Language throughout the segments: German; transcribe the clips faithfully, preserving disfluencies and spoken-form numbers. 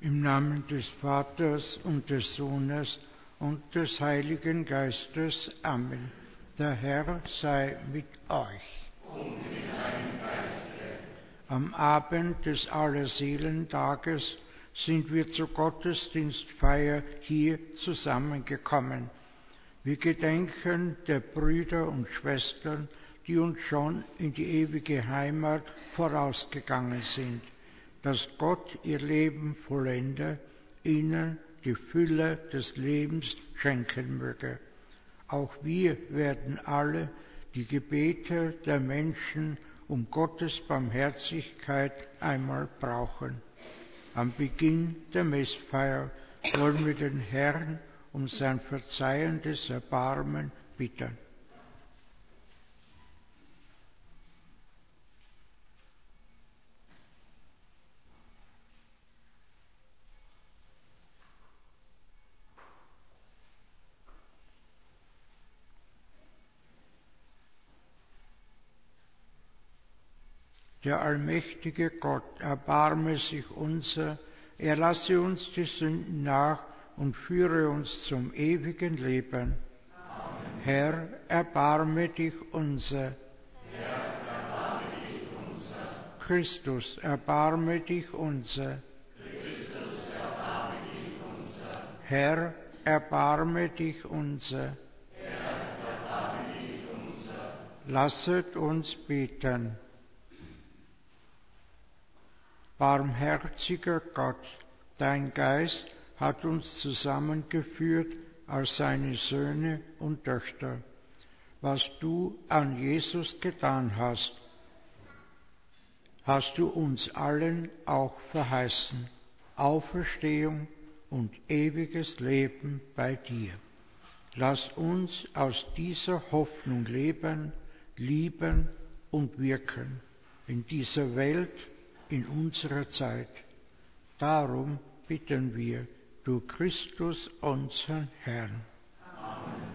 Im Namen des Vaters und des Sohnes und des Heiligen Geistes. Amen. Der Herr sei mit euch. Und mit deinem Geiste. Am Abend des Allerseelentages sind wir zur Gottesdienstfeier hier zusammengekommen. Wir gedenken der Brüder und Schwestern, die uns schon in die ewige Heimat vorausgegangen sind, dass Gott ihr Leben vollende, ihnen die Fülle des Lebens schenken möge. Auch wir werden alle die Gebete der Menschen um Gottes Barmherzigkeit einmal brauchen. Am Beginn der Messfeier wollen wir den Herrn um sein verzeihendes Erbarmen bitten. Der allmächtige Gott erbarme sich unser, er lasse uns die Sünden nach und führe uns zum ewigen Leben. Amen. Herr, erbarme dich unser. Herr, erbarme dich unser. Christus, erbarme dich unser. Christus, erbarme dich unser. Herr, erbarme dich unser. Herr, erbarme dich unser. Lasset uns beten. Barmherziger Gott, dein Geist hat uns zusammengeführt als seine Söhne und Töchter. Was du an Jesus getan hast, hast du uns allen auch verheißen. Auferstehung und ewiges Leben bei dir. Lass uns aus dieser Hoffnung leben, lieben und wirken in dieser Welt, in unserer Zeit. Darum bitten wir durch Christus, unseren Herrn. Amen.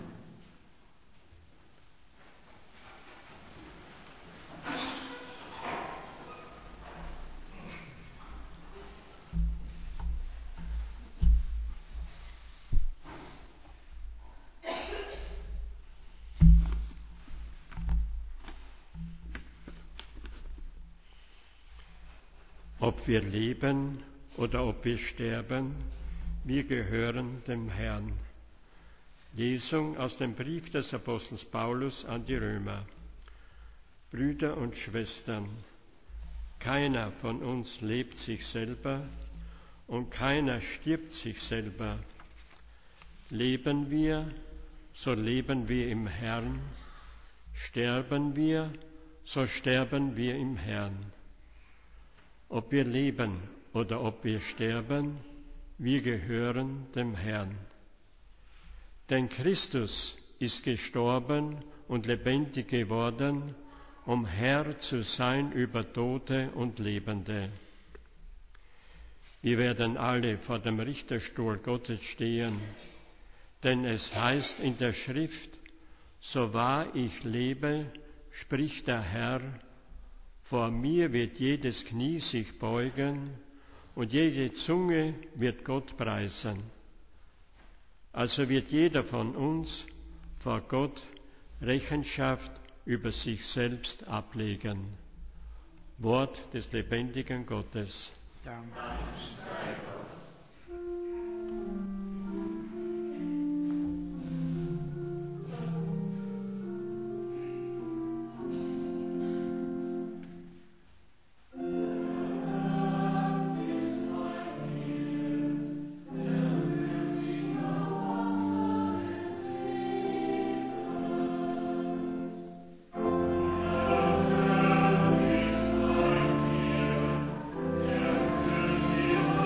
Ob wir leben oder ob wir sterben, wir gehören dem Herrn. Lesung aus dem Brief des Apostels Paulus an die Römer. Brüder und Schwestern, keiner von uns lebt sich selber und keiner stirbt sich selber. Leben wir, so leben wir im Herrn. Sterben wir, so sterben wir im Herrn. Ob wir leben oder ob wir sterben, wir gehören dem Herrn. Denn Christus ist gestorben und lebendig geworden, um Herr zu sein über Tote und Lebende. Wir werden alle vor dem Richterstuhl Gottes stehen, denn es heißt in der Schrift, so wahr ich lebe, spricht der Herr, vor mir wird jedes Knie sich beugen und jede Zunge wird Gott preisen. Also wird jeder von uns vor Gott Rechenschaft über sich selbst ablegen. Wort des lebendigen Gottes. Dank. Amen.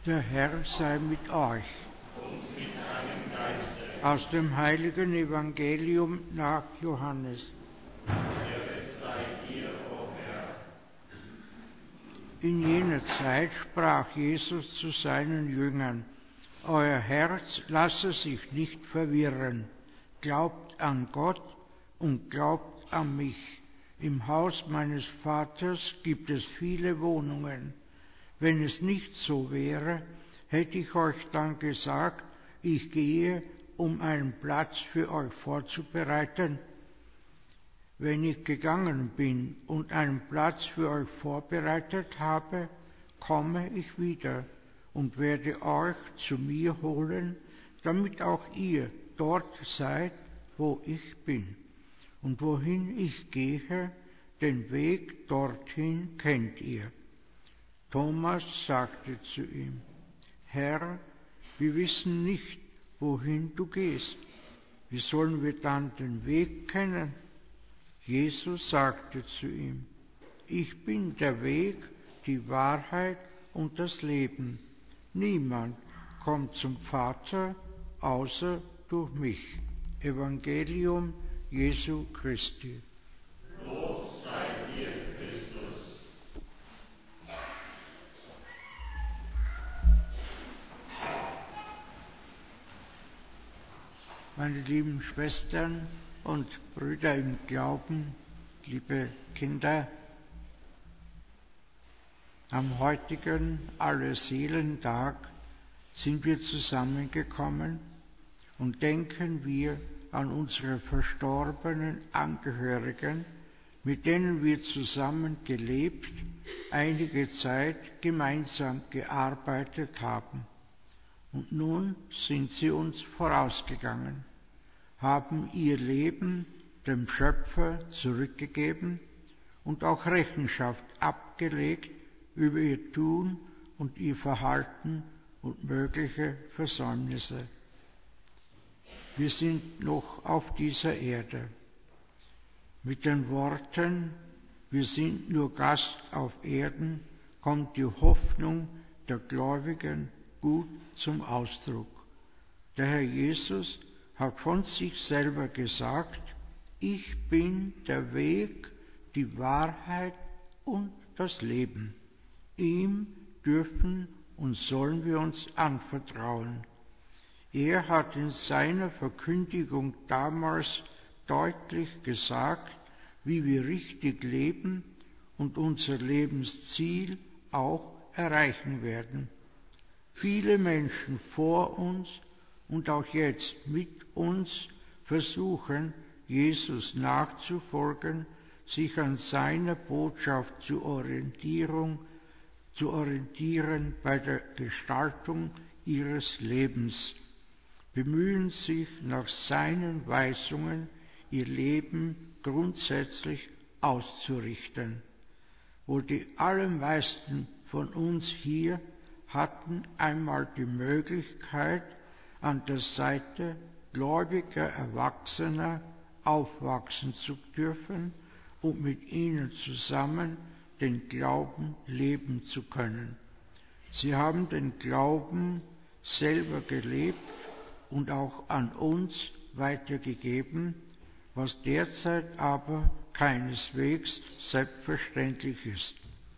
Der Herr sei mit euch. Und mit deinem Geiste. Aus dem heiligen Evangelium nach Johannes. Ehre sei dir, o Herr. In jener Zeit sprach Jesus zu seinen Jüngern: Euer Herz lasse sich nicht verwirren. Glaubt an Gott und glaubt an mich. Im Haus meines Vaters gibt es viele Wohnungen. Wenn es nicht so wäre, hätte ich euch dann gesagt, ich gehe, um einen Platz für euch vorzubereiten. Wenn ich gegangen bin und einen Platz für euch vorbereitet habe, komme ich wieder und werde euch zu mir holen, damit auch ihr dort seid, wo ich bin. Und wohin ich gehe, den Weg dorthin kennt ihr. Thomas sagte zu ihm: Herr, wir wissen nicht, wohin du gehst. Wie sollen wir dann den Weg kennen? Jesus sagte zu ihm: Ich bin der Weg, die Wahrheit und das Leben. Niemand kommt zum Vater außer durch mich. Evangelium Jesu Christi. Lob sei dir, Christus. Meine lieben Schwestern und Brüder im Glauben, liebe Kinder, am heutigen Allerseelentag sind wir zusammengekommen und denken wir an unsere verstorbenen Angehörigen, mit denen wir zusammen gelebt, einige Zeit gemeinsam gearbeitet haben. Und nun sind sie uns vorausgegangen, haben ihr Leben dem Schöpfer zurückgegeben und auch Rechenschaft abgelegt über ihr Tun und ihr Verhalten und mögliche Versäumnisse. Wir sind noch auf dieser Erde. Mit den Worten, wir sind nur Gast auf Erden, kommt die Hoffnung der Gläubigen gut zum Ausdruck. Der Herr Jesus hat von sich selber gesagt: Ich bin der Weg, die Wahrheit und das Leben. Ihm dürfen und sollen wir uns anvertrauen. Er hat in seiner Verkündigung damals deutlich gesagt, wie wir richtig leben und unser Lebensziel auch erreichen werden. Viele Menschen vor uns und auch jetzt mit uns versuchen, Jesus nachzufolgen, sich an seiner Botschaft zu orientieren, zu orientieren bei der Gestaltung ihres Lebens, bemühen sich nach seinen Weisungen, ihr Leben grundsätzlich auszurichten. Wohl die allermeisten von uns hier hatten einmal die Möglichkeit, an der Seite gläubiger Erwachsener aufwachsen zu dürfen und mit ihnen zusammen den Glauben leben zu können. Sie haben den Glauben selber gelebt und auch an uns weitergegeben, was derzeit aber keineswegs selbstverständlich ist.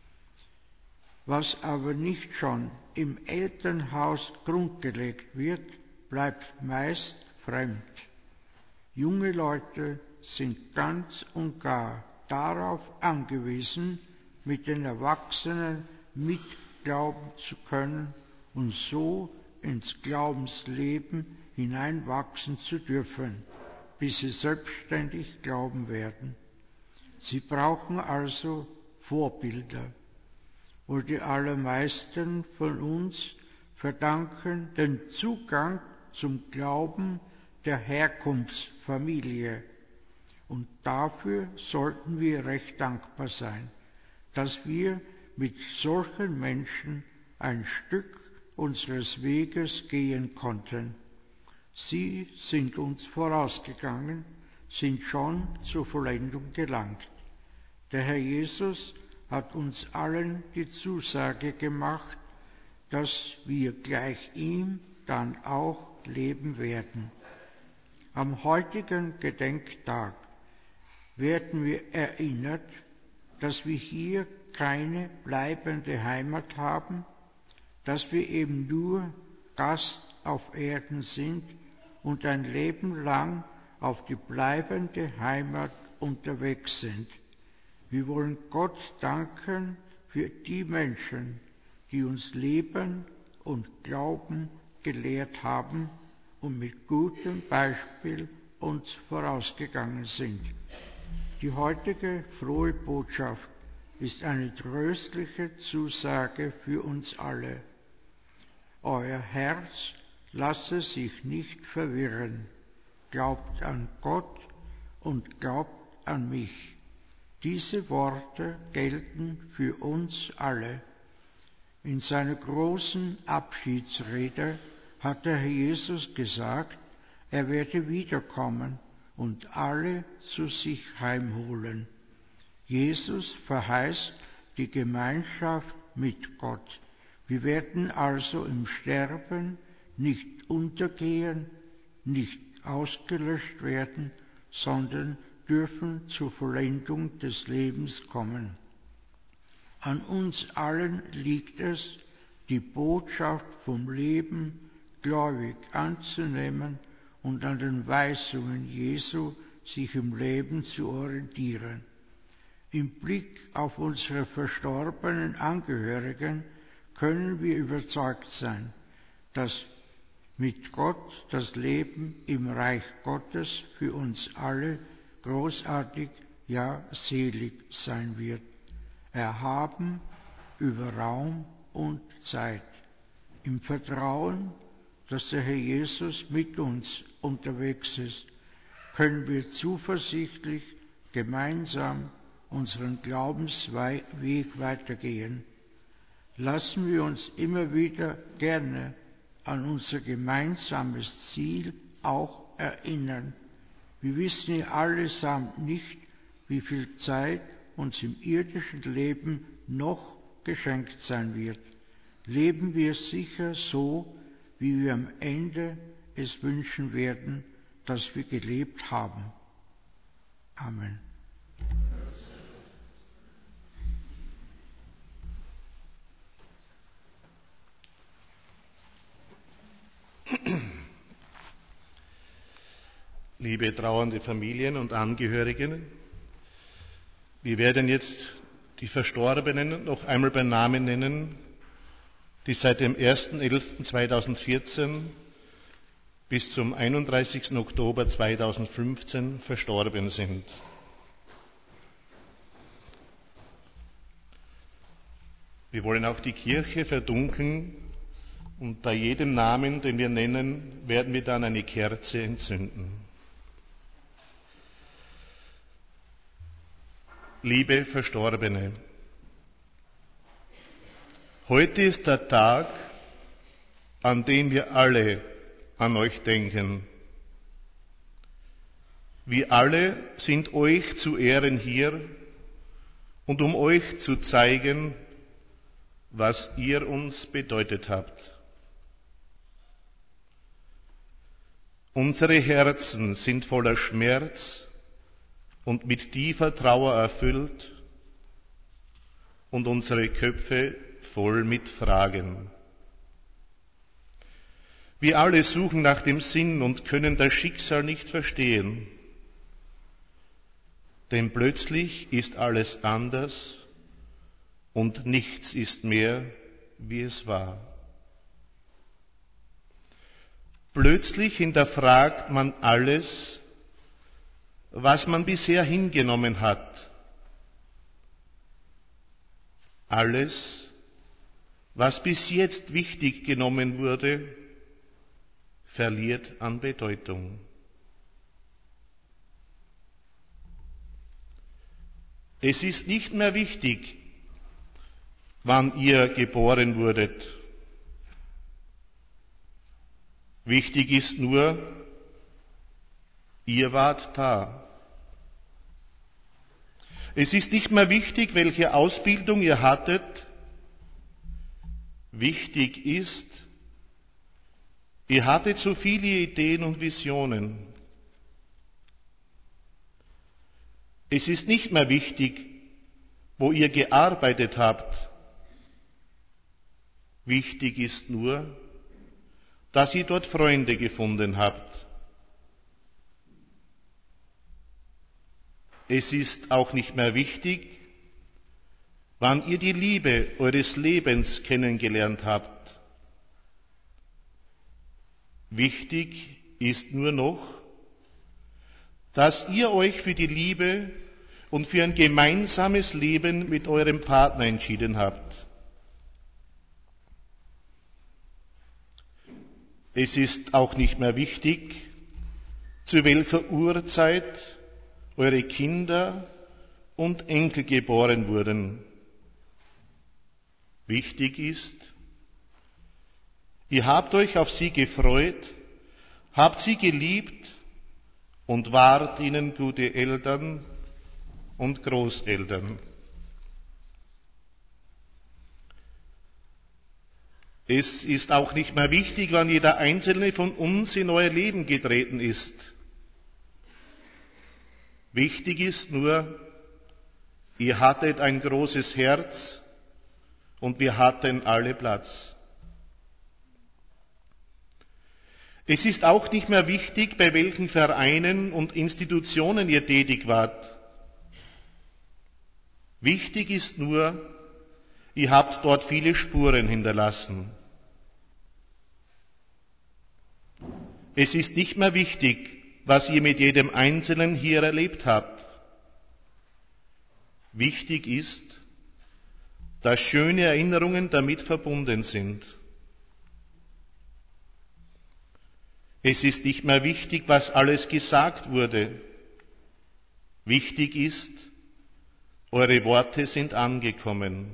Was aber nicht schon im Elternhaus grundgelegt wird, bleibt meist fremd. Junge Leute sind ganz und gar darauf angewiesen, mit den Erwachsenen mitglauben zu können und so ins Glaubensleben hineinwachsen zu dürfen, bis sie selbstständig glauben werden. Sie brauchen also Vorbilder. Wohl die allermeisten von uns verdanken den Zugang zum Glauben der Herkunftsfamilie. Und dafür sollten wir recht dankbar sein, dass wir mit solchen Menschen ein Stück unseres Weges gehen konnten. Sie sind uns vorausgegangen, sind schon zur Vollendung gelangt. Der Herr Jesus hat uns allen die Zusage gemacht, dass wir gleich ihm dann auch leben werden. Am heutigen Gedenktag werden wir erinnert, dass wir hier keine bleibende Heimat haben, dass wir eben nur Gast auf Erden sind und ein Leben lang auf die bleibende Heimat unterwegs sind. Wir wollen Gott danken für die Menschen, die uns Leben und Glauben gelehrt haben und mit gutem Beispiel uns vorausgegangen sind. Die heutige frohe Botschaft ist eine tröstliche Zusage für uns alle. Euer Herz lasse sich nicht verwirren. Glaubt an Gott und glaubt an mich. Diese Worte gelten für uns alle. In seiner großen Abschiedsrede hat der Herr Jesus gesagt, er werde wiederkommen und alle zu sich heimholen. Jesus verheißt die Gemeinschaft mit Gott. Wir werden also im Sterben nicht untergehen, nicht ausgelöscht werden, sondern dürfen zur Vollendung des Lebens kommen. An uns allen liegt es, die Botschaft vom Leben gläubig anzunehmen und an den Weisungen Jesu sich im Leben zu orientieren. Im Blick auf unsere verstorbenen Angehörigen können wir überzeugt sein, dass mit Gott das Leben im Reich Gottes für uns alle großartig, ja selig sein wird, erhaben über Raum und Zeit. Im Vertrauen, dass der Herr Jesus mit uns unterwegs ist, können wir zuversichtlich gemeinsam unseren Glaubensweg weitergehen. Lassen wir uns immer wieder gerne an unser gemeinsames Ziel auch erinnern. Wir wissen ja allesamt nicht, wie viel Zeit uns im irdischen Leben noch geschenkt sein wird. Leben wir sicher so, wie wir am Ende es wünschen werden, dass wir gelebt haben. Amen. Liebe trauernde Familien und Angehörigen, wir werden jetzt die Verstorbenen noch einmal beim Namen nennen, die seit dem ersten elften zweitausendvierzehn bis zum einunddreißigsten Oktober zweitausendfünfzehn verstorben sind. Wir wollen auch die Kirche verdunkeln und bei jedem Namen, den wir nennen, werden wir dann eine Kerze entzünden. Liebe Verstorbene, heute ist der Tag, an dem wir alle an euch denken. Wir alle sind euch zu Ehren hier und um euch zu zeigen, was ihr uns bedeutet habt. Unsere Herzen sind voller Schmerz und mit tiefer Trauer erfüllt und unsere Köpfe voll mit Fragen. Wir alle suchen nach dem Sinn und können das Schicksal nicht verstehen. Denn plötzlich ist alles anders und nichts ist mehr, wie es war. Plötzlich hinterfragt man alles, was man bisher hingenommen hat. Alles, was bis jetzt wichtig genommen wurde, verliert an Bedeutung. Es ist nicht mehr wichtig, wann ihr geboren wurdet. Wichtig ist nur, ihr wart da. Es ist nicht mehr wichtig, welche Ausbildung ihr hattet. Wichtig ist, ihr hattet so viele Ideen und Visionen. Es ist nicht mehr wichtig, wo ihr gearbeitet habt. Wichtig ist nur, dass ihr dort Freunde gefunden habt. Es ist auch nicht mehr wichtig, wann ihr die Liebe eures Lebens kennengelernt habt. Wichtig ist nur noch, dass ihr euch für die Liebe und für ein gemeinsames Leben mit eurem Partner entschieden habt. Es ist auch nicht mehr wichtig, zu welcher Uhrzeit eure Kinder und Enkel geboren wurden. Wichtig ist, ihr habt euch auf sie gefreut, habt sie geliebt und wart ihnen gute Eltern und Großeltern. Es ist auch nicht mehr wichtig, wann jeder einzelne von uns in euer Leben getreten ist. Wichtig ist nur, ihr hattet ein großes Herz und wir hatten alle Platz. Es ist auch nicht mehr wichtig, bei welchen Vereinen und Institutionen ihr tätig wart. Wichtig ist nur, ihr habt dort viele Spuren hinterlassen. Es ist nicht mehr wichtig, was ihr mit jedem Einzelnen hier erlebt habt. Wichtig ist, dass schöne Erinnerungen damit verbunden sind. Es ist nicht mehr wichtig, was alles gesagt wurde. Wichtig ist, eure Worte sind angekommen.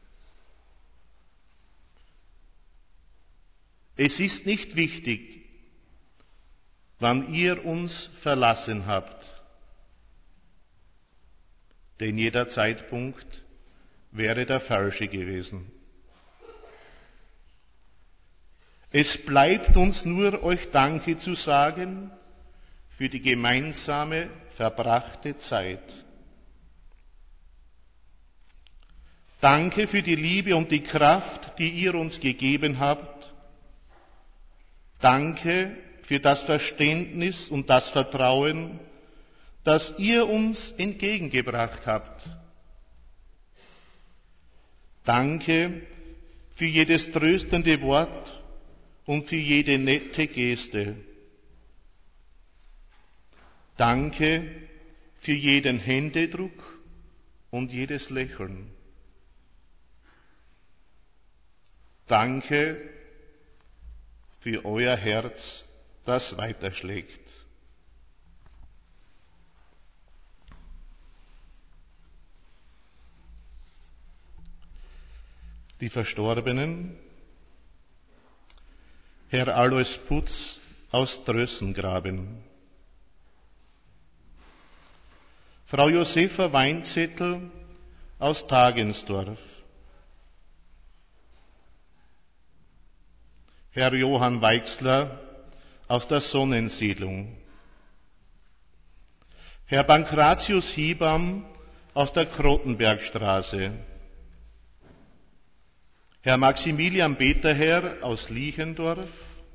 Es ist nicht wichtig, wann ihr uns verlassen habt, denn jeder Zeitpunkt wäre der falsche gewesen. Es bleibt uns nur, euch Danke zu sagen für die gemeinsame verbrachte Zeit. Danke für die Liebe und die Kraft, die ihr uns gegeben habt. Danke für das Verständnis und das Vertrauen, das ihr uns entgegengebracht habt. Danke für jedes tröstende Wort und für jede nette Geste. Danke für jeden Händedruck und jedes Lächeln. Danke für euer Herz, das weiterschlägt. Die Verstorbenen, Herr Alois Putz aus Drössengraben, Frau Josefa Weinzettel aus Tagensdorf, Herr Johann Weixler aus der Sonnensiedlung, Herr Pankratius Hiebam aus der Krottenbergstraße, Herr Maximilian Beterherr aus Liechendorf,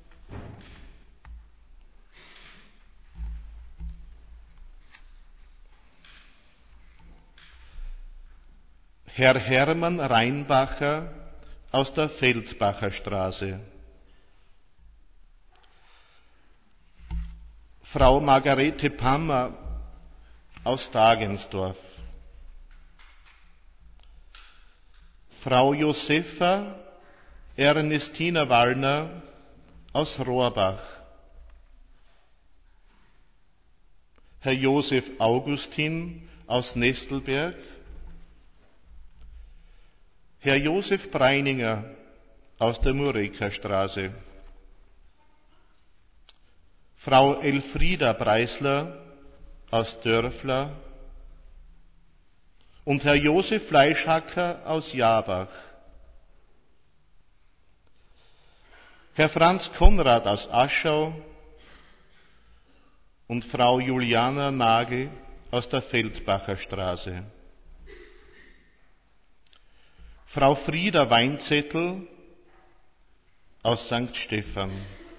Herr Hermann Reinbacher aus der Feldbacher Straße, Frau Margarete Pammer aus Dagensdorf, Frau Josefa Ernestina Wallner aus Rohrbach, Herr Josef Augustin aus Nestelberg, Herr Josef Breininger aus der Murekerstraße, Frau Elfrieda Preisler aus Dörfler und Herr Josef Fleischhacker aus Jabach. Herr Franz Konrad aus Aschau und Frau Juliana Nagel aus der Feldbacher Straße. Frau Frieda Weinzettel aus Sankt Stephan.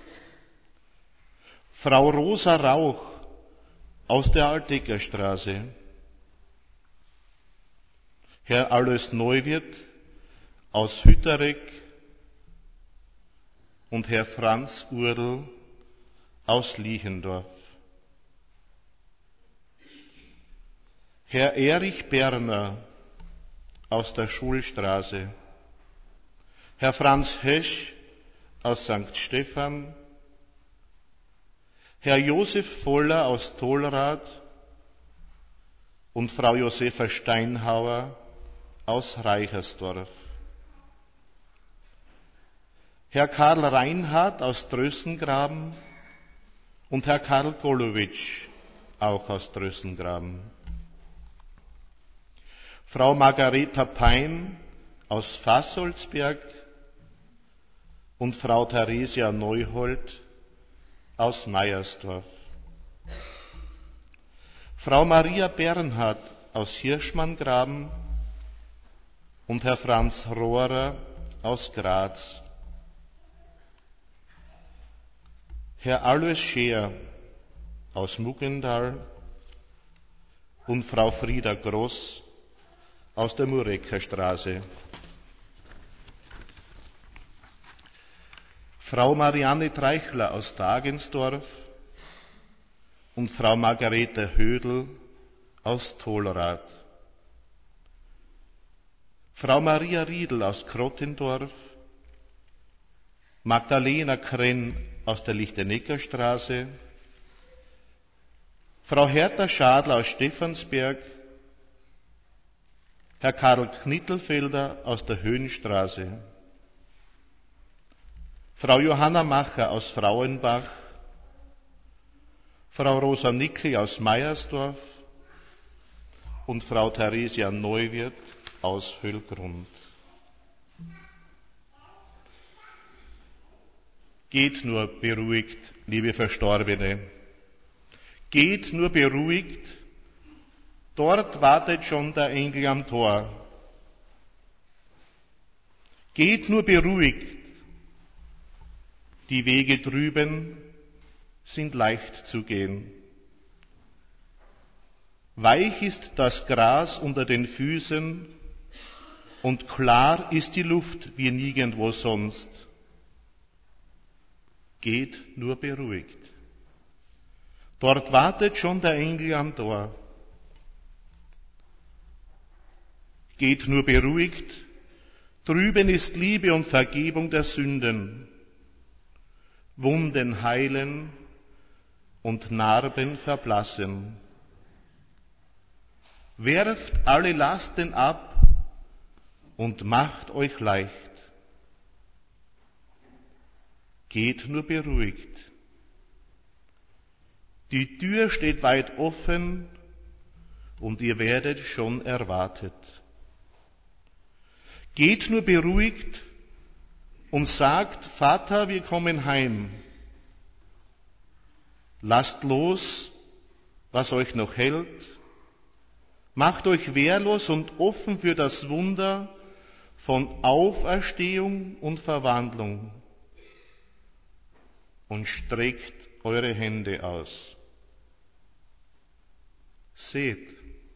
Frau Rosa Rauch aus der Altecker Straße. Herr Alois Neuwirth aus Hütterek und Herr Franz Urdl aus Liechendorf. Herr Erich Berner aus der Schulstraße, Herr Franz Hesch aus Sankt Stephan, Herr Josef Voller aus Tolrath und Frau Josefa Steinhauer aus Reichersdorf. Herr Karl Reinhardt aus Trössengraben und Herr Karl Golowitsch, auch aus Trössengraben. Frau Margareta Pein aus Fassoldsberg und Frau Theresia Neuhold aus Meiersdorf. Frau Maria Bernhard aus Hirschmanngraben und Herr Franz Rohrer aus Graz. Herr Alois Scheer aus Muggendal und Frau Frieda Groß aus der Murecker Straße. Frau Marianne Treichler aus Dagensdorf und Frau Margarete Hödel aus Tolrath. Frau Maria Riedl aus Krottendorf, Magdalena Krenn aus der Lichtenecker Straße, Frau Hertha Schadler aus Stephansberg, Herr Karl Knittelfelder aus der Höhenstraße, Frau Johanna Macher aus Frauenbach, Frau Rosa Nickel aus Meiersdorf und Frau Theresia Neuwirth aus Höllgrund. Geht nur beruhigt, liebe Verstorbene. Geht nur beruhigt, dort wartet schon der Engel am Tor. Geht nur beruhigt, die Wege drüben sind leicht zu gehen. Weich ist das Gras unter den Füßen und klar ist die Luft wie nirgendwo sonst. Geht nur beruhigt. Dort wartet schon der Engel am Tor. Geht nur beruhigt, drüben ist Liebe und Vergebung der Sünden. Wunden heilen und Narben verblassen. Werft alle Lasten ab und macht euch leicht. Geht nur beruhigt. Die Tür steht weit offen und ihr werdet schon erwartet. Geht nur beruhigt und sagt, Vater, wir kommen heim. Lasst los, was euch noch hält. Macht euch wehrlos und offen für das Wunder von Auferstehung und Verwandlung. Und streckt eure Hände aus. Seht,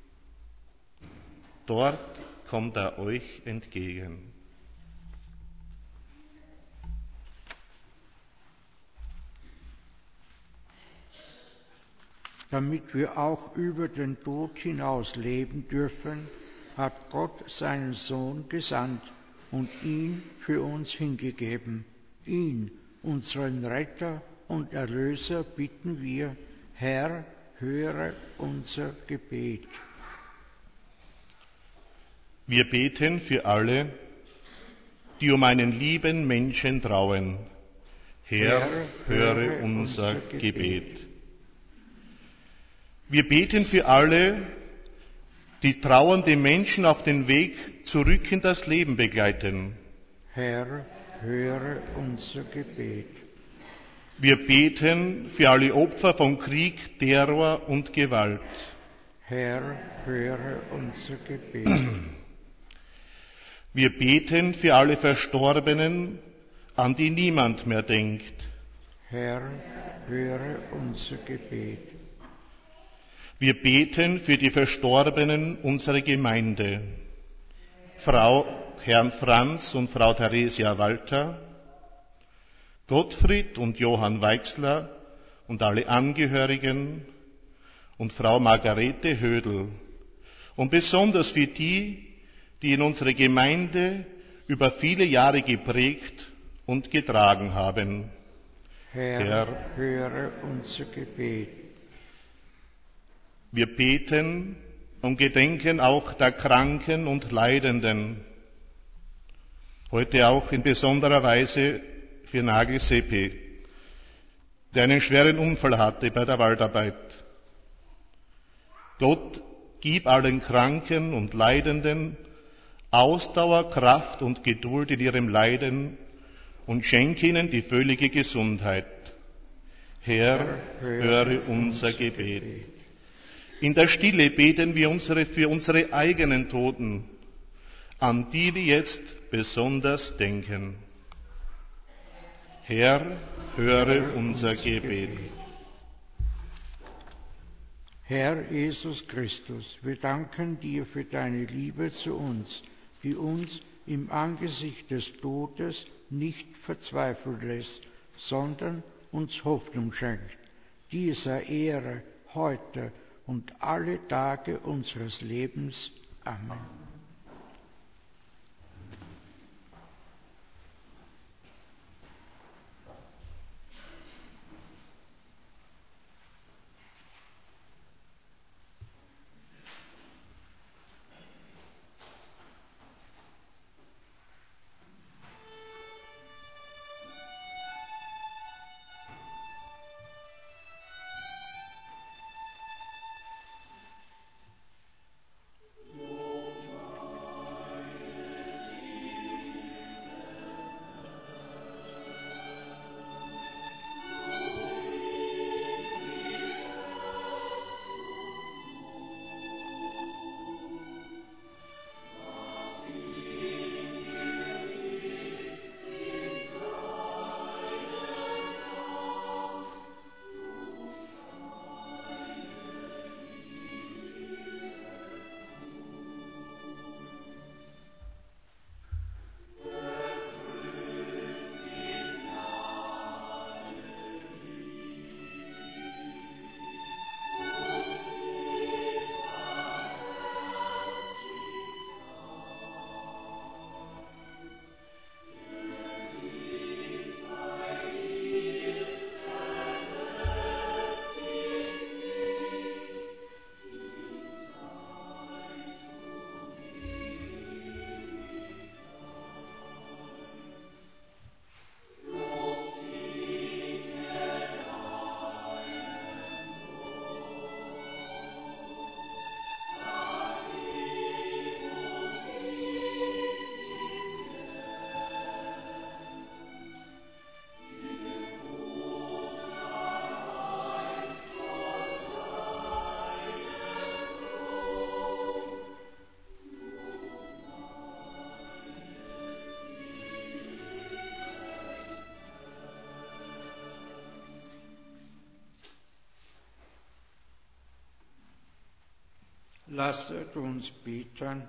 dort kommt er euch entgegen. Damit wir auch über den Tod hinaus leben dürfen, hat Gott seinen Sohn gesandt und ihn für uns hingegeben. Ihn, unseren Retter und Erlöser, bitten wir, Herr, höre unser Gebet. Wir beten für alle, die um einen lieben Menschen trauen. Herr, Herr höre, höre unser, unser Gebet. Gebet. Wir beten für alle, die trauernde Menschen auf den Weg zurück in das Leben begleiten. Herr, höre unser Gebet. Wir beten für alle Opfer von Krieg, Terror und Gewalt. Herr, höre unser Gebet. Wir beten für alle Verstorbenen, an die niemand mehr denkt. Herr, höre unser Gebet. Wir beten für die Verstorbenen unserer Gemeinde. Frau Herrn Franz und Frau Theresia Walter, Gottfried und Johann Weixler und alle Angehörigen und Frau Margarete Hödel und besonders für die, die in unsere Gemeinde über viele Jahre geprägt und getragen haben. Herr, Herr, höre unser Gebet. Wir beten und gedenken auch der Kranken und Leidenden. Heute auch in besonderer Weise für Nagel Seppi, der einen schweren Unfall hatte bei der Waldarbeit. Gott, gib allen Kranken und Leidenden Ausdauer, Kraft und Geduld in ihrem Leiden und schenke ihnen die völlige Gesundheit. Herr, höre unser Gebet. In der Stille beten wir unsere, für unsere eigenen Toten, an die wir jetzt besonders denken. Herr, höre unser Gebet. Herr Jesus Christus, wir danken dir für deine Liebe zu uns, die uns im Angesicht des Todes nicht verzweifeln lässt, sondern uns Hoffnung schenkt. Dieser Ehre heute und alle Tage unseres Lebens. Amen. Lasset uns beten.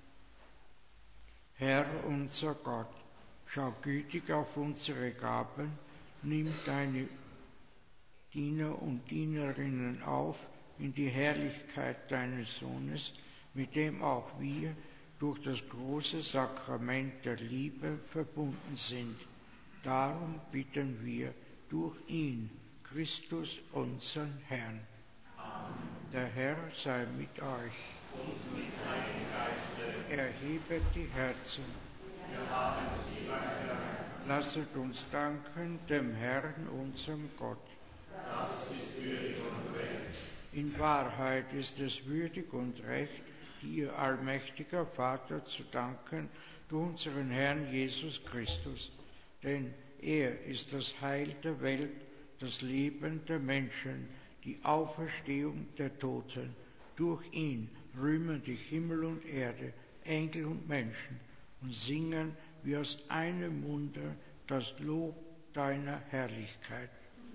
Herr unser Gott, schau gütig auf unsere Gaben, nimm deine Diener und Dienerinnen auf in die Herrlichkeit deines Sohnes, mit dem auch wir durch das große Sakrament der Liebe verbunden sind. Darum bitten wir durch ihn, Christus, unseren Herrn. Amen. Der Herr sei mit euch. Und mit deinem Geiste. Erhebet die Herzen. Wir haben sie beim Herrn. Lasset uns danken dem Herrn, unserem Gott. Das ist würdig und recht. In Wahrheit ist es würdig und recht, dir, allmächtiger Vater, zu danken, durch unseren Herrn Jesus Christus. denn er ist das Heil der Welt, das Leben der Menschen, die Auferstehung der Toten. Durch ihn rühmen dich Himmel und Erde, Engel und Menschen und singen wie aus einem Munde das Lob deiner Herrlichkeit.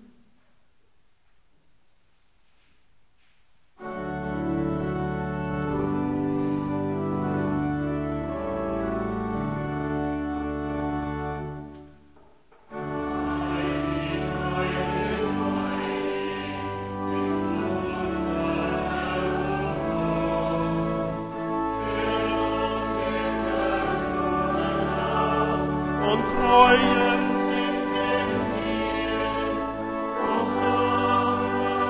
Und freuen sich in dir. Hosanna,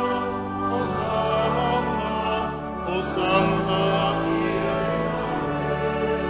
Hosanna, Hosanna in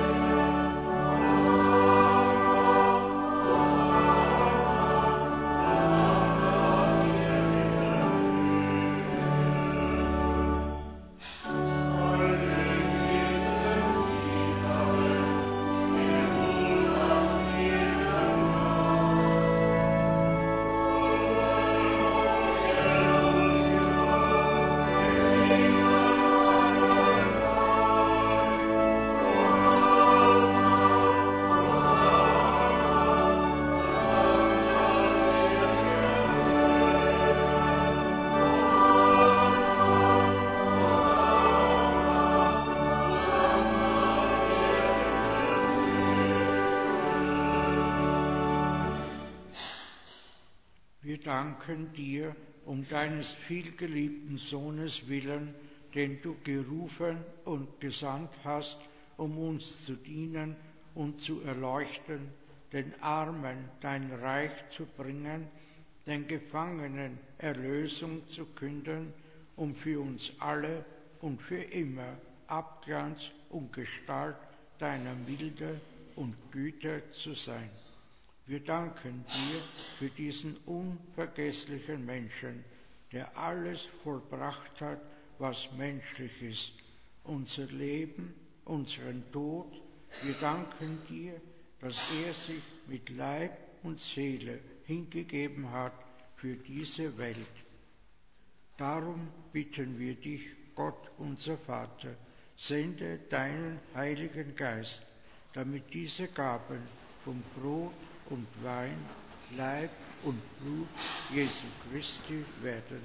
Wir danken dir um deines vielgeliebten Sohnes willen, den du gerufen und gesandt hast, um uns zu dienen und zu erleuchten, den Armen dein Reich zu bringen, den Gefangenen Erlösung zu künden, um für uns alle und für immer Abglanz und Gestalt deiner Milde und Güte zu sein. Wir danken dir für diesen unvergesslichen Menschen, der alles vollbracht hat, was menschlich ist, unser Leben, unseren Tod. Wir danken dir, dass er sich mit Leib und Seele hingegeben hat für diese Welt. Darum bitten wir dich, Gott unser Vater, sende deinen Heiligen Geist, damit diese Gaben vom Brot und Wein, Leib und Blut Jesu Christi werden.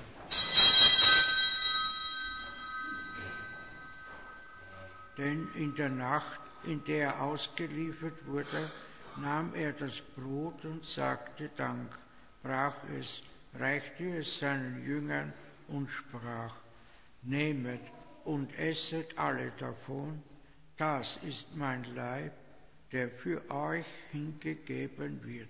Denn in der Nacht, in der er ausgeliefert wurde, nahm er das Brot und sagte Dank, brach es, reichte es seinen Jüngern und sprach: Nehmet und esset alle davon, das ist mein Leib, der für euch hingegeben wird.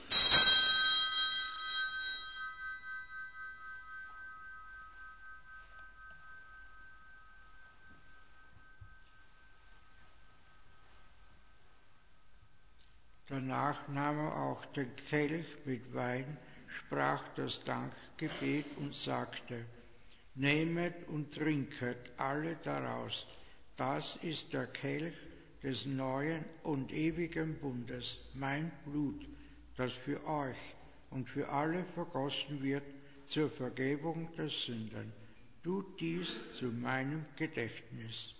Danach nahm er auch den Kelch mit Wein, sprach das Dankgebet und sagte: Nehmet und trinket alle daraus, das ist der Kelch des neuen und ewigen Bundes, mein Blut, das für euch und für alle vergossen wird zur Vergebung der Sünden. Tut dies zu meinem Gedächtnis.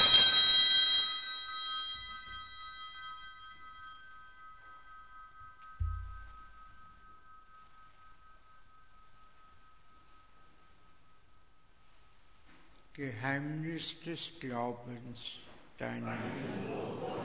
Geheimnis des Glaubens, deine Liebe.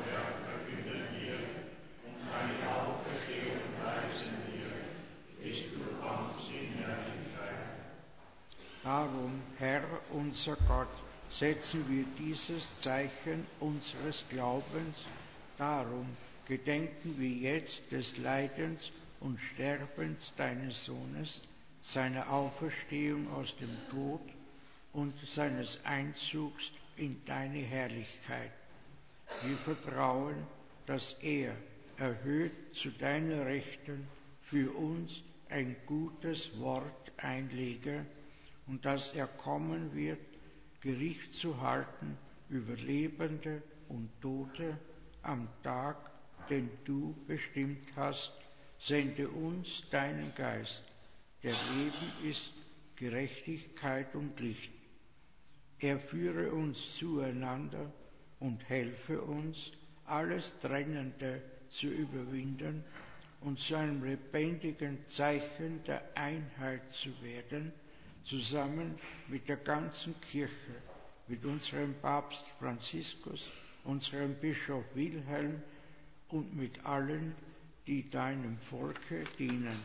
Darum, Herr unser Gott, setzen wir dieses Zeichen unseres Glaubens. Darum gedenken wir jetzt des Leidens und Sterbens deines Sohnes, seiner Auferstehung aus dem Tod und seines Einzugs in deine Herrlichkeit. Wir vertrauen, dass er, erhöht zu deiner Rechten, für uns ein gutes Wort einlege und dass er kommen wird, Gericht zu halten über Lebende und Tote am Tag, den du bestimmt hast, Sende uns deinen Geist, der Leben ist, Gerechtigkeit und Licht. Er führe uns zueinander und helfe uns, alles Trennende zu überwinden und zu einem lebendigen Zeichen der Einheit zu werden, zusammen mit der ganzen Kirche, mit unserem Papst Franziskus, unserem Bischof Wilhelm und mit allen, die deinem Volke dienen.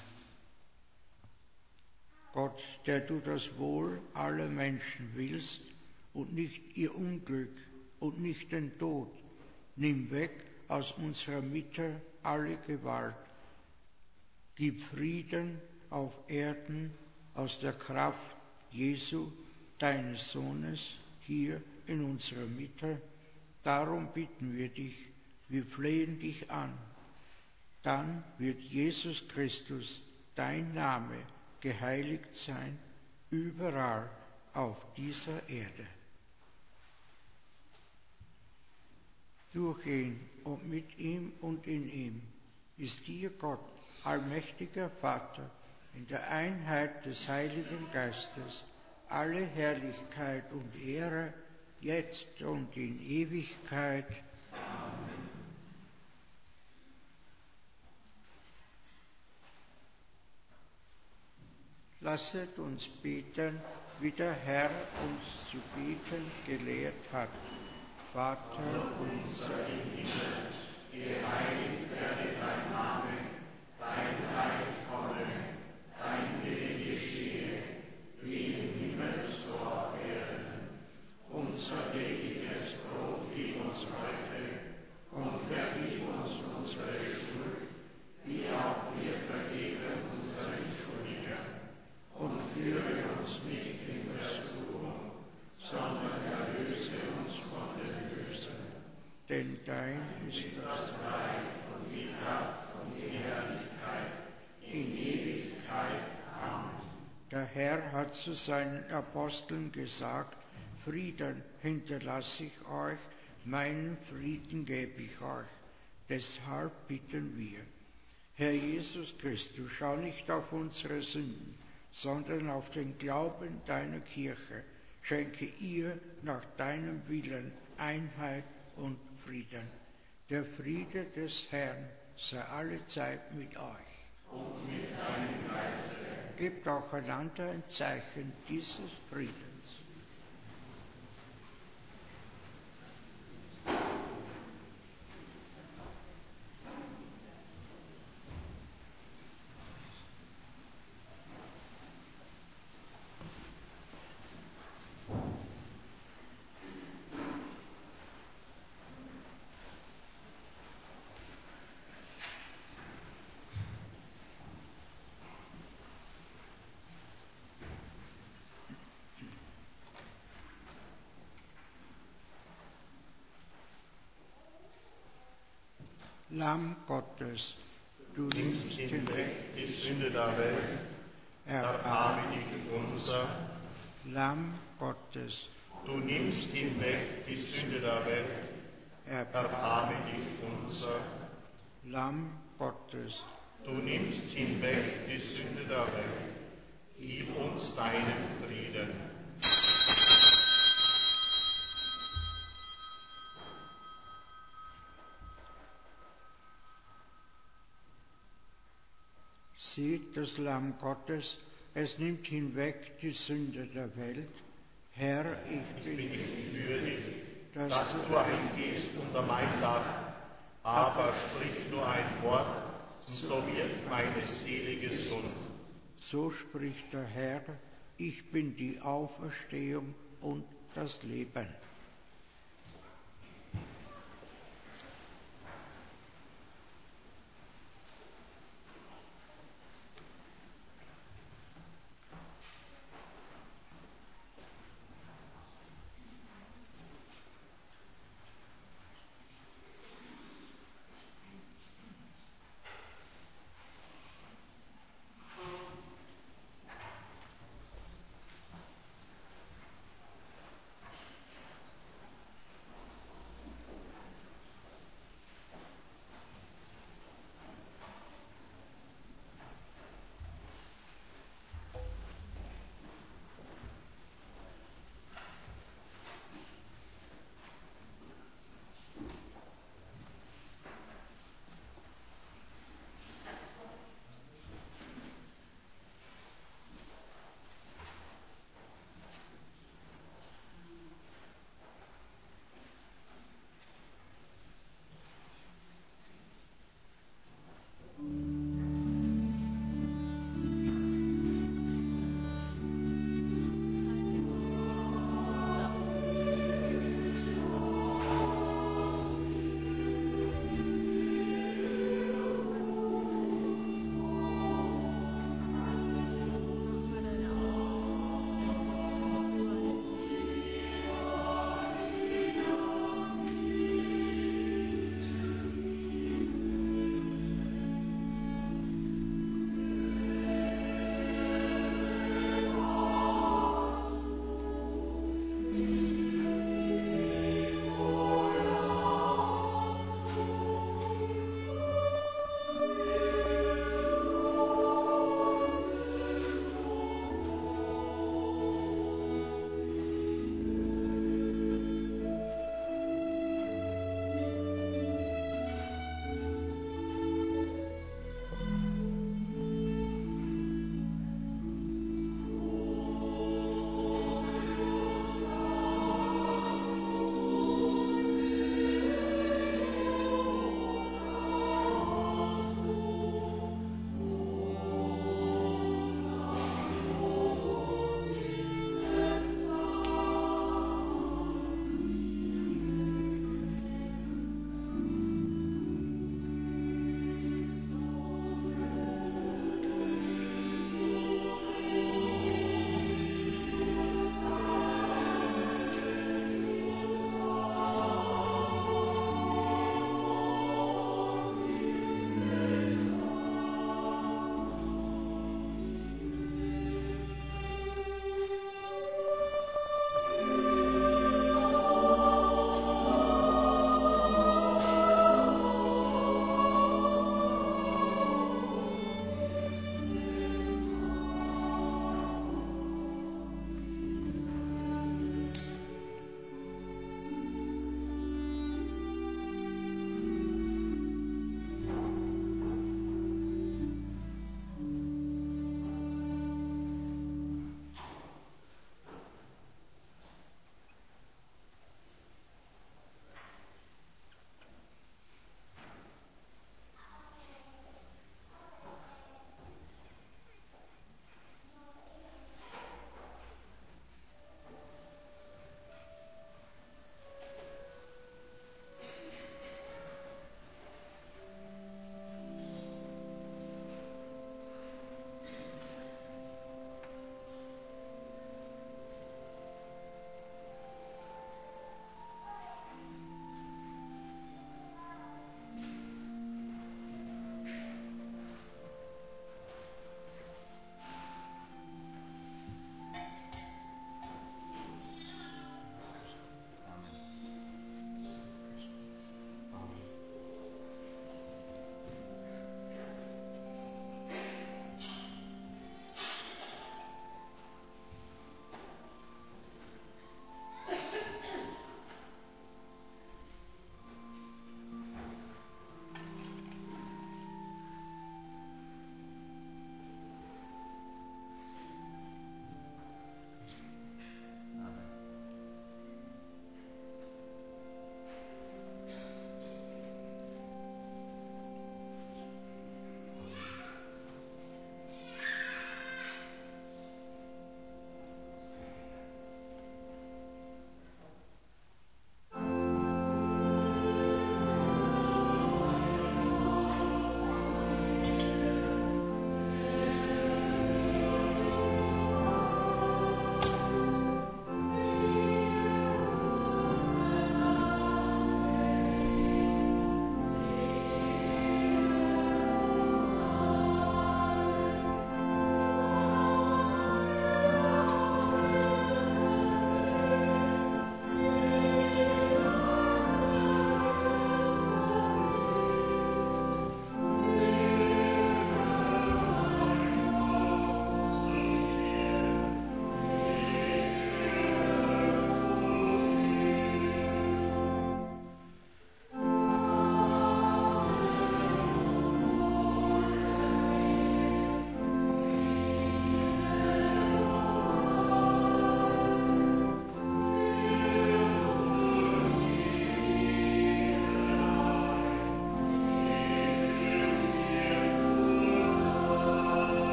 Gott, der du das Wohl aller Menschen willst und nicht ihr Unglück und nicht den Tod, nimm weg aus unserer Mitte alle Gewalt. Gib Frieden auf Erden aus der Kraft Jesu, deines Sohnes, hier in unserer Mitte. Darum bitten wir dich, wir flehen dich an. Dann wird Jesus Christus, dein Name, geheiligt sein, überall auf dieser Erde. Durch ihn und mit ihm und in ihm ist dir Gott, allmächtiger Vater, in der Einheit des Heiligen Geistes, alle Herrlichkeit und Ehre, jetzt und in Ewigkeit. Amen. Lasset uns beten, wie der Herr uns zu beten gelehrt hat. Vater unser im Himmel, geheiligt werde dein Name, dein Reich komme, dein Wille geschehe, wie im Himmel so auf Erden. Unser tägliches Brot gib uns heute und vergib uns unsere Schuld, wie auch wir vergeben unseren Schuldigern. Und führe uns nicht in Versuchung, sondern erlöse uns von dem Bösen. Denn dein ist das Reich und die Kraft und die Herrlichkeit in Ewigkeit. Amen. Der Herr hat zu seinen Aposteln gesagt, Frieden hinterlasse ich euch, meinen Frieden gebe ich euch. Deshalb bitten wir, Herr Jesus Christus, schau nicht auf unsere Sünden, sondern auf den Glauben deiner Kirche. Schenke ihr nach deinem Willen Einheit und Frieden. Der Friede des Herrn sei alle Zeit mit euch. Und mit deinem Geiste. Gebt auch einander ein Zeichen dieses Friedens. Lamm Gottes, du nimmst hinweg die Sünde der Welt, erbarme dich unser. Lamm Gottes, du nimmst hinweg die Sünde der Welt, erbarme dich unser. Lamm Gottes, du nimmst hinweg die Sünde der Welt, gib uns deinen Frieden. Seht das Lamm Gottes, es nimmt hinweg die Sünde der Welt. Herr, ich bin nicht würdig, dass, dass du eingehst unter mein Dach, aber sprich nur ein Wort, und so wird meine Seele gesund. So spricht der Herr, ich bin die Auferstehung und das Leben.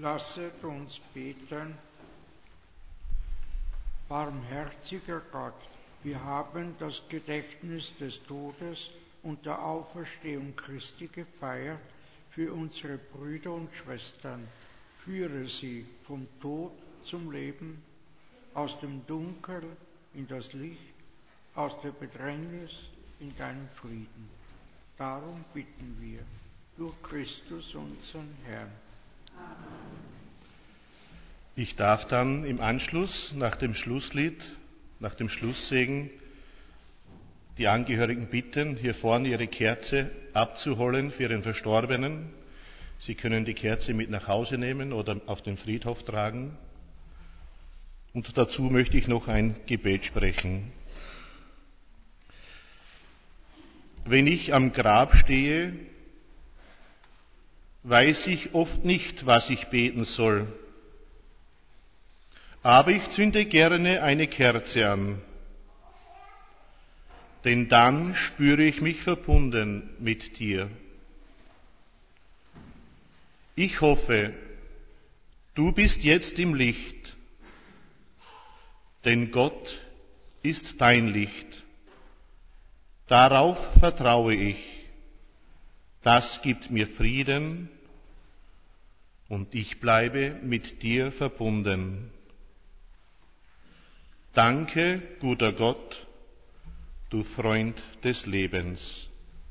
Lasset uns beten. Barmherziger Gott, wir haben das Gedächtnis des Todes und der Auferstehung Christi gefeiert für unsere Brüder und Schwestern. Führe sie vom Tod zum Leben, aus dem Dunkel in das Licht, aus der Bedrängnis in deinen Frieden. Darum bitten wir durch Christus unseren Herrn. Ich darf dann im Anschluss, nach dem Schlusslied, nach dem Schlusssegen, die Angehörigen bitten, hier vorne ihre Kerze abzuholen für ihren Verstorbenen. Sie können die Kerze mit nach Hause nehmen oder auf den Friedhof tragen. Und dazu möchte ich noch ein Gebet sprechen. Wenn ich am Grab stehe, weiß ich oft nicht, was ich beten soll. Aber ich zünde gerne eine Kerze an, denn dann spüre ich mich verbunden mit dir. Ich hoffe, du bist jetzt im Licht, denn Gott ist dein Licht. Darauf vertraue ich. Das gibt mir Frieden und ich bleibe mit dir verbunden. Danke, guter Gott, du Freund des Lebens.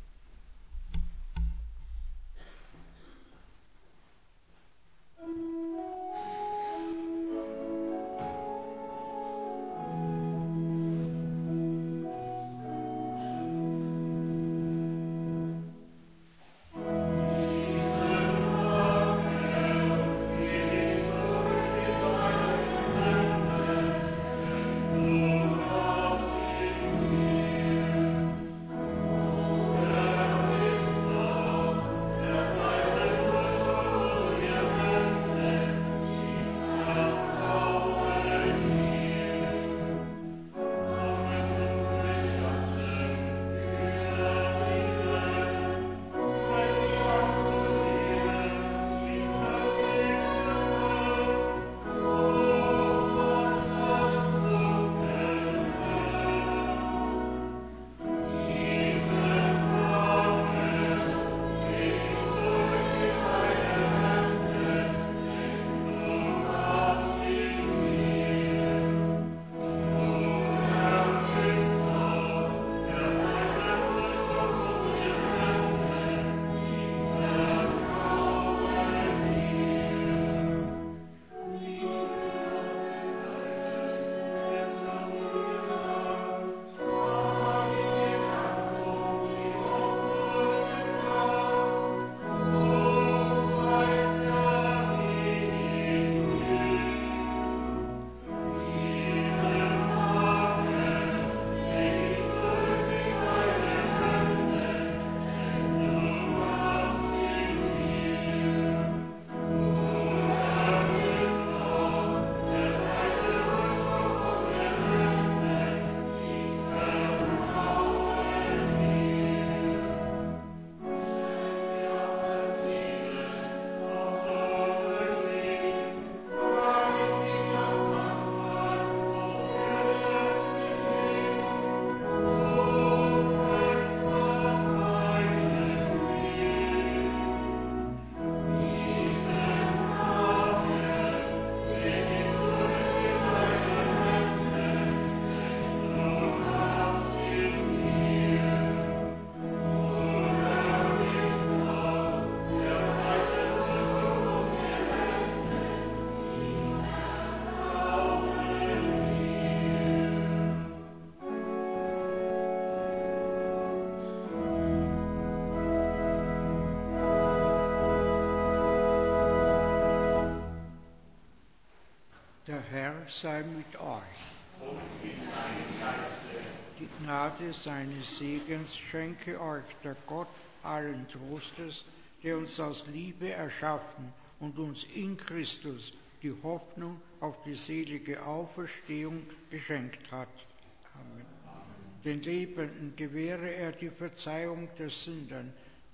Der Herr sei mit euch. Und mit deinem Geiste. Die Gnade seines Segens schenke euch der Gott allen Trostes, der uns aus Liebe erschaffen und uns in Christus die Hoffnung auf die selige Auferstehung geschenkt hat. Amen. Den Lebenden gewähre er die Verzeihung der Sünden,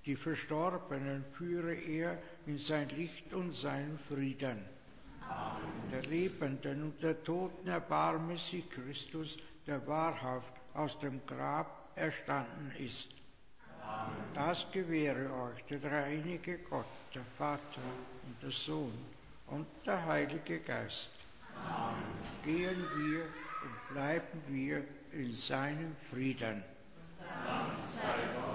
Die Verstorbenen führe er in sein Licht und seinen Frieden. Amen. Der Lebenden und der Toten erbarme sich Christus, der wahrhaft aus dem Grab erstanden ist. Amen. Das gewähre euch der dreieinige Gott, der Vater und der Sohn und der Heilige Geist. Amen. Gehen wir und bleiben wir in seinem Frieden. Dank sei Gott.